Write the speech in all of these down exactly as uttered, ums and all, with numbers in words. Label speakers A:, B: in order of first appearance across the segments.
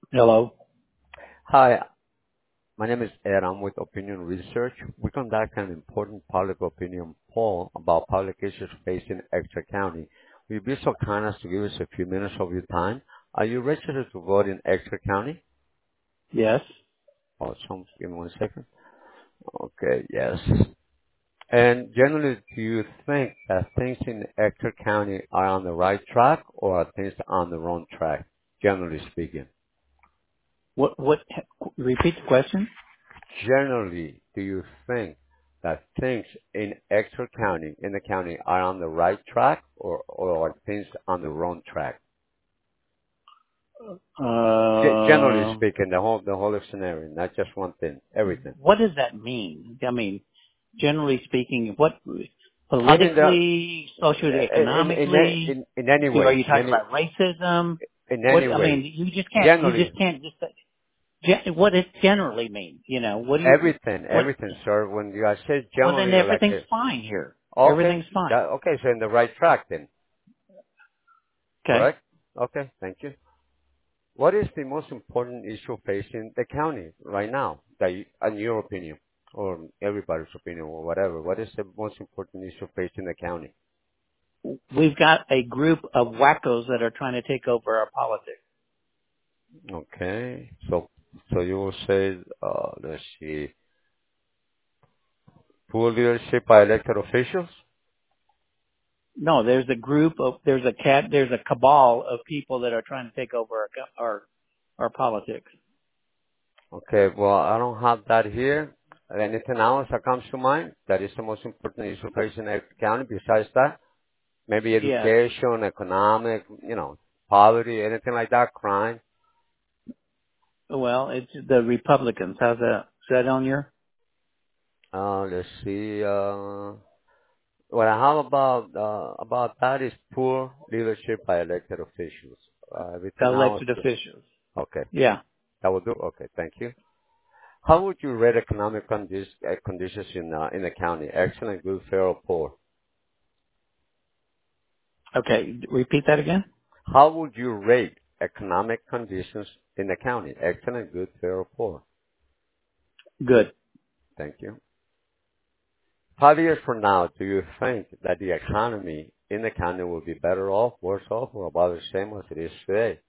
A: Hello.
B: Hi, my name is Ed. I'm with Opinion Research. We conduct an important public opinion poll about public issues facing Exeter County. Will you be so kind as to give us a few minutes of your time? Are you registered to vote in Exeter County?
A: Yes.
B: Awesome. Give me one second. Okay, yes. And generally, do you think that things in Exeter County are on the right track or are things on the wrong track, generally speaking?
A: What? What? Repeat the question.
B: Generally, do you think that things in Exeter County, in the county, are on the right track or, or are things on the wrong track? Ge- generally
A: Uh,
B: speaking, the whole, the whole scenario, not just one thing, everything.
A: what does that mean? I mean, generally speaking, what
B: I mean, the,
A: politically,
B: in, in,
A: socioeconomically,
B: in, in any
A: are
B: way,
A: you
B: in
A: talking
B: any,
A: about racism?
B: in
A: What?
B: any
A: I mean,
B: way,
A: you just can't. You
B: generally,
A: just can't just. Gen, what does generally mean? You know, what do you?
B: everything,
A: What?
B: everything, sir, when you I say
A: Well, then
B: generally like
A: everything's
B: this,
A: fine here.
B: okay,
A: Everything's fine.
B: that, okay, so in the right track then,
A: Okay.
B: correct? Okay, thank you. What is the most important issue facing the county right now, that you, in your opinion, or everybody's opinion, or whatever? What is the most important issue facing the county?
A: We've got a group of wackos that are trying to take over our politics.
B: Okay, so so you will say, uh, let's see, poor leadership by elected officials.
A: No, there's a group of there's a cat there's a cabal of people that are trying to take over our co- our, our politics.
B: Okay, well, I don't have that here. Anything else that comes to mind that is the most important issue facing the county besides that? Maybe
A: Yes.
B: education, economic, you know, poverty, anything like that, crime.
A: Well, it's the Republicans. How's that? Is that on your?
B: Uh, let's see. Uh, what I have about uh, about that is poor leadership by elected officials. Uh, everything else,
A: Elected officials.
B: okay,
A: Yeah.
B: that will do. Okay, thank you. How would you rate economic condi- uh, conditions in uh, in the county? Excellent, good, fair, or poor?
A: Okay. Repeat that again.
B: How would you rate economic conditions in the county? Excellent, good, fair, or poor?
A: Good.
B: Thank you. Five years from now, do you think that the economy in the county will be better off, worse off, or about the same as it is today?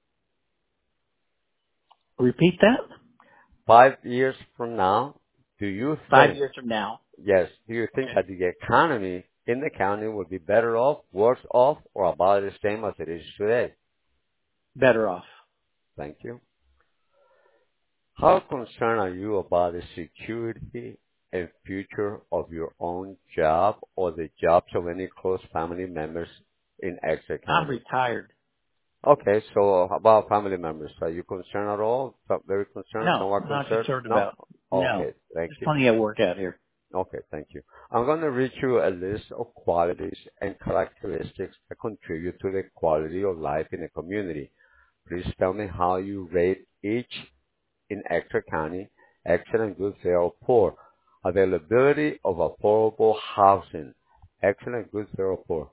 A: Repeat that.
B: Five years from now, do you
A: Five
B: think,
A: years from now.
B: yes, do you think
A: Okay.
B: that the economy in the county will be better off, worse off, or about the same as it is today?
A: Better off.
B: Thank you. How concerned are you about the security and future of your own job or the jobs of any close family members in Exeter
A: I'm
B: County?
A: retired.
B: Okay, so about family members, are you concerned at all? So very concerned?
A: No,
B: No are
A: not
B: concerned?
A: concerned
B: No?
A: about. No.
B: Okay, thank
A: There's
B: you.
A: plenty of work out here.
B: Okay, thank you. I'm going to read you a list of qualities and characteristics that contribute to the quality of life in a community. Please tell me how you rate each in Exeter County: excellent, good, fair, or poor. Availability of affordable housing: excellent, good, fair, or poor.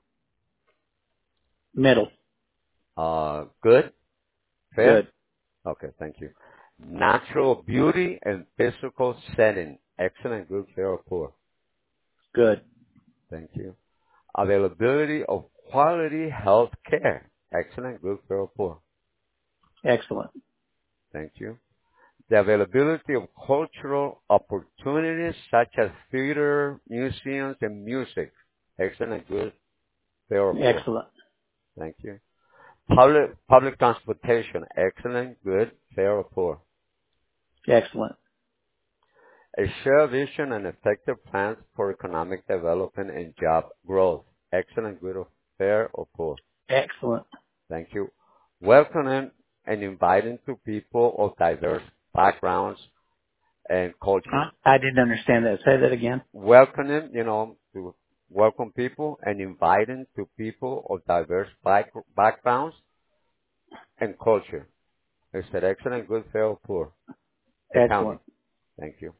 A: Middle.
B: Uh, good, fair?
A: Good.
B: Okay, thank you. Natural beauty and physical setting: excellent, good, fair, or poor.
A: Good.
B: Thank you. Availability of quality health care: excellent, good, fair, or poor.
A: Excellent.
B: Thank you. The availability of cultural opportunities such as theater, museums, and music: excellent, good, fair, or poor.
A: Excellent.
B: Thank you. Public public transportation: excellent, good, fair, or poor.
A: Excellent.
B: A shared vision and effective plans for economic development and job growth: excellent, good, or fair, or poor.
A: Excellent.
B: Thank you. Welcoming and inviting to people of diverse backgrounds and culture.
A: Huh? I didn't understand that. Say that again.
B: Welcoming, you know, to welcome people and inviting to people of diverse back, backgrounds and culture. Is that excellent, good, fair, or poor? The county.
A: Excellent.
B: Thank you.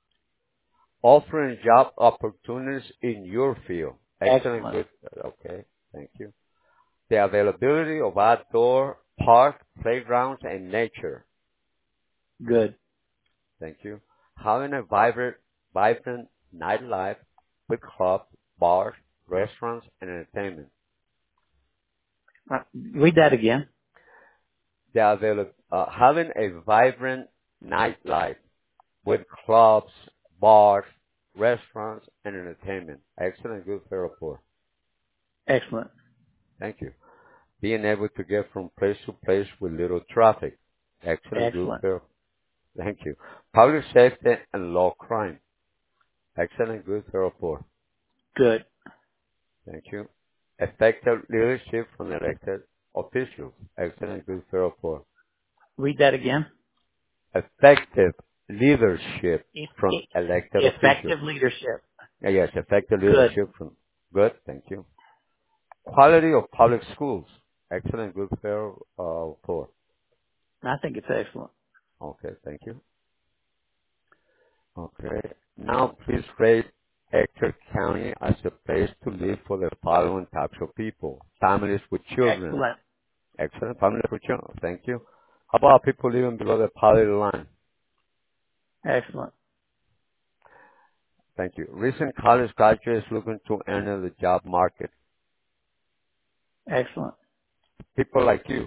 B: Offering job opportunities in your field. Excellent,
A: Excellent.
B: good. Okay, thank you. The availability of outdoor park playgrounds and nature.
A: Good.
B: Thank you. Having a vibrant, vibrant nightlife with clubs, bars, restaurants, and entertainment.
A: Uh, read that again.
B: They are available, uh, having a vibrant nightlife with clubs, bars, restaurants, and entertainment. Excellent, good, fair rapport.
A: Excellent.
B: Thank you. Being able to get from place to place with little traffic. Excellent, good,
A: Excellent.
B: fair. Thank you. Public safety and low crime. Excellent, good, fair rapport.
A: Good.
B: Thank you. Effective leadership from elected officials. Excellent, good, fair rapport.
A: Read that again.
B: Effective leadership
A: E-
B: from
A: e-
B: elected officials.
A: effective leadership.
B: Uh, Yes, effective
A: Good.
B: leadership from. Good, thank you. Quality of public schools. Excellent, good, fair, uh, for.
A: I think it's excellent.
B: Okay, thank you. Okay. Now please rate Ector County as a place to live for the following types of people. Families with children.
A: Excellent.
B: Excellent. Families with children. Thank you. How about people living below the poverty line?
A: Excellent.
B: Thank you. Recent college graduates looking to enter the job market.
A: Excellent.
B: People like you.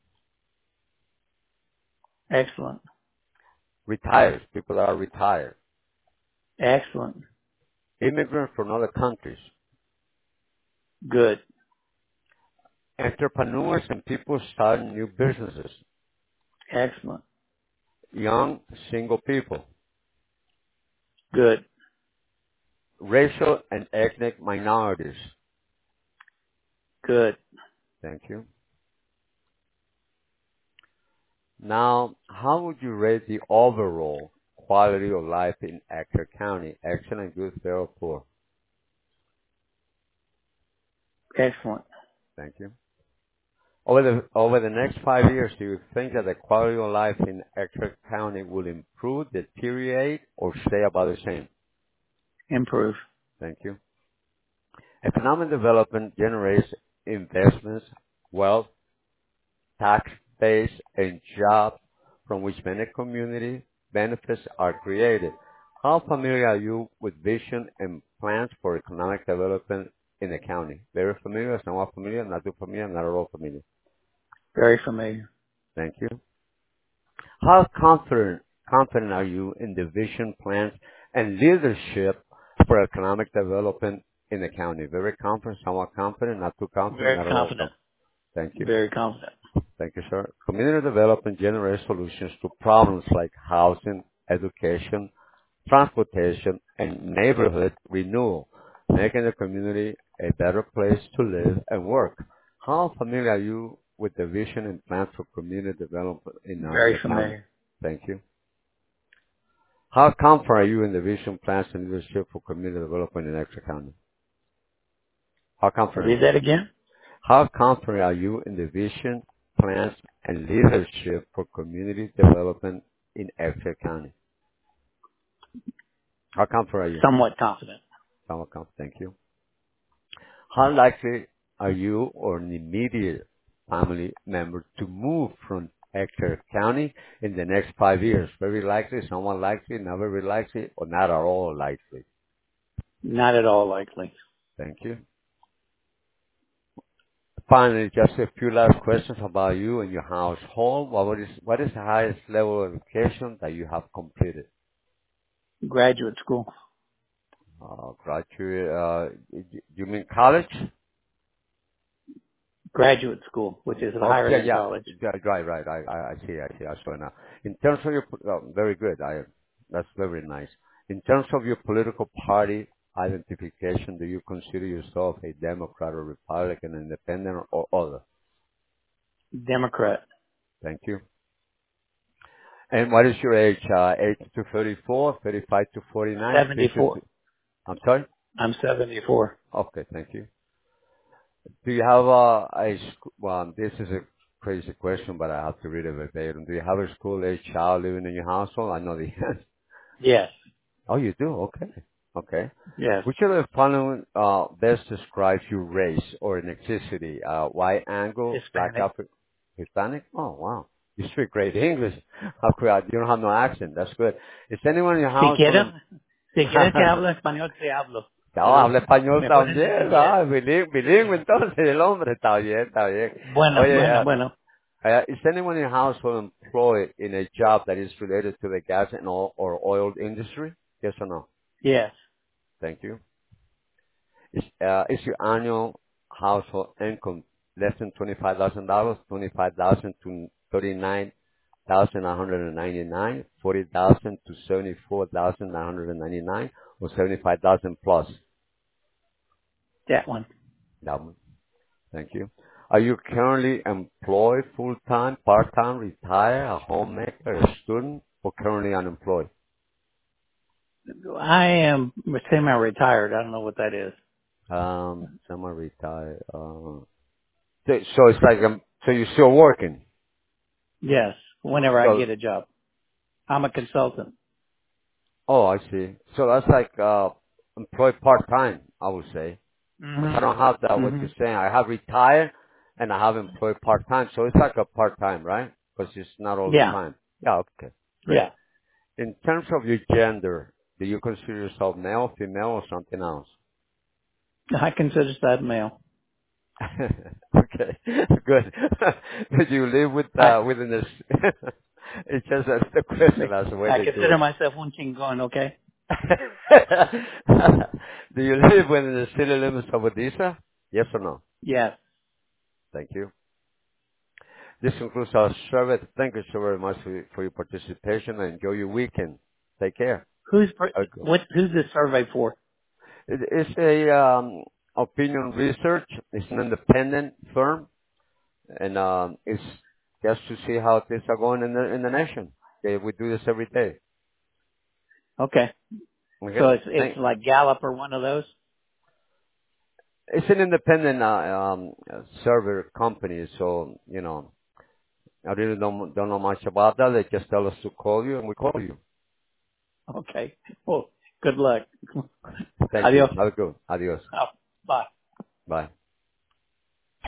A: Excellent.
B: Retired. People that are retired.
A: Excellent.
B: Immigrants from other countries.
A: Good.
B: Entrepreneurs and people starting new businesses.
A: Excellent.
B: Young single people.
A: Good.
B: Racial and ethnic minorities.
A: Good.
B: Thank you. Now, how would you rate the overall quality of life in Ector County? Excellent, good, fair, or poor?
A: Excellent.
B: Thank you. Over the over the next five years, do you think that the quality of life in Ector County will improve, deteriorate, or stay about the same?
A: Improve.
B: Thank you. Economic development generates investments, wealth, tax base, and jobs from which many community benefits are created. How familiar are you with vision and plans for economic development in the county? Very familiar, somewhat familiar, not too familiar, not at all familiar.
A: Very familiar.
B: Thank you. How confident confident are you in the vision, plans, and leadership for economic development in the county? Very confident, somewhat confident, not too confident,
A: Very
B: not at all
A: confident.
B: confident. Thank you.
A: Very confident.
B: Thank you, sir. Community development generates solutions to problems like housing, education, transportation, and neighborhood renewal, making the community a better place to live and work. How familiar are you with the vision and plans for community development in uh,
A: Very
B: your county?
A: familiar.
B: Thank you. How confident are you in the vision, plans, and leadership for community development in Exeter County? How confident are
A: Read
B: you?
A: that again.
B: How confident are you in the vision, plans, and leadership for community development in Exeter County? How confident are you?
A: Somewhat confident.
B: Somewhat confident. Thank you. How likely are you or an immediate family member to move from Exeter County in the next five years? Very likely, somewhat likely, not very likely, or not at all likely?
A: Not at all likely.
B: Thank you. Finally, just a few last questions about you and your household. What is, what is the highest level of education that you have completed?
A: Graduate school.
B: Uh, graduate, uh, you mean college?
A: Graduate school, which is
B: Oh,
A: higher
B: yeah,
A: than
B: yeah,
A: college.
B: yeah, right, right. I, I, I see, I see. I saw it now. In terms of your, oh, very good. I, that's very nice. In terms of your political party identification, do you consider yourself a Democrat or Republican, independent, or other?
A: Democrat.
B: Thank you. And what is your age? Uh, eight to thirty-four, thirty-five to forty-nine, fifty
A: seventy-four.
B: to, I'm sorry?
A: I'm seventy-four.
B: Okay, thank you. Do you have a, a sc- well, this is a crazy question, but I have to read it verbatim. Do you have a school-age child living in your household? I know the answer.
A: Yes.
B: Oh, you do? Okay. Okay.
A: Yes.
B: Which of the following uh, best describes your race or ethnicity? Uh, white, Anglo, Black
A: Hispanic.
B: African, Hispanic? Oh, wow. You speak great English. How could I? You don't have no accent. That's good. Is anyone in your
A: Si
B: household?
A: quieres,
B: em-
A: si quieres que hable español, te hablo.
B: No,
A: Pero
B: habla español
A: me puedes
B: también.
A: entender.
B: Ah, bilingüe, bilingüe entonces el hombre. Está bien, está bien.
A: Bueno,
B: Oye,
A: bueno,
B: uh,
A: bueno.
B: uh, is anyone in your household employed in a job that is related to the gas and oil or oil industry? Yes or no?
A: Yes.
B: Thank you. Is, uh, is your annual household income less than twenty-five thousand dollars, twenty-five thousand to thirty-nine thousand one hundred ninety-nine, forty thousand to seventy-four thousand nine hundred ninety-nine, or seventy-five thousand plus?
A: That one.
B: That one. Thank you. Are you currently employed full-time, part-time, retired, a homemaker, a student, or currently unemployed?
A: I am semi-retired. I don't know what that is.
B: Um, semi-retired. Uh, so so it's like, um, so you're still working.
A: Yes. Whenever I
B: So
A: get a job. I'm a consultant.
B: oh, I see. So that's like uh, employed part time, I would say.
A: hmm
B: I don't have that what
A: hmm
B: you're saying. I have retired and I have employed part time, so it's like a part time, right? Because it's not all the
A: Yeah.
B: time. Yeah, okay, great.
A: Yeah.
B: In terms of your gender, do you consider yourself male, female, or something else?
A: I consider that male.
B: Okay, good. Do you live with
A: I,
B: uh, within this? It's just that's the question. That's the way
A: I
B: they do
A: consider
B: it.
A: myself un chingon, okay?
B: Do you live within the city limits of Odessa? Yes or no?
A: Yes.
B: Thank you. This concludes our survey. Thank you so very much for, for your participation and enjoy your weekend. Take care.
A: Who's,
B: Have a good one.
A: what, who's this survey for?
B: It, it's a um, opinion research. It's an independent firm, and um, it's just to see how things are going in the in the nation. Okay, we do this every day.
A: Okay. So
B: Okay.
A: it's, it's
B: Thank,
A: like Gallup or one of those?
B: it's an independent uh, um, uh, server company, so you know I really don't don't know much about that. They just tell us to call you, and we call you.
A: Okay. Well, good luck.
B: Thank you.
A: Adios.
B: Have a good one. Adios.
A: Oh, bye.
B: Bye.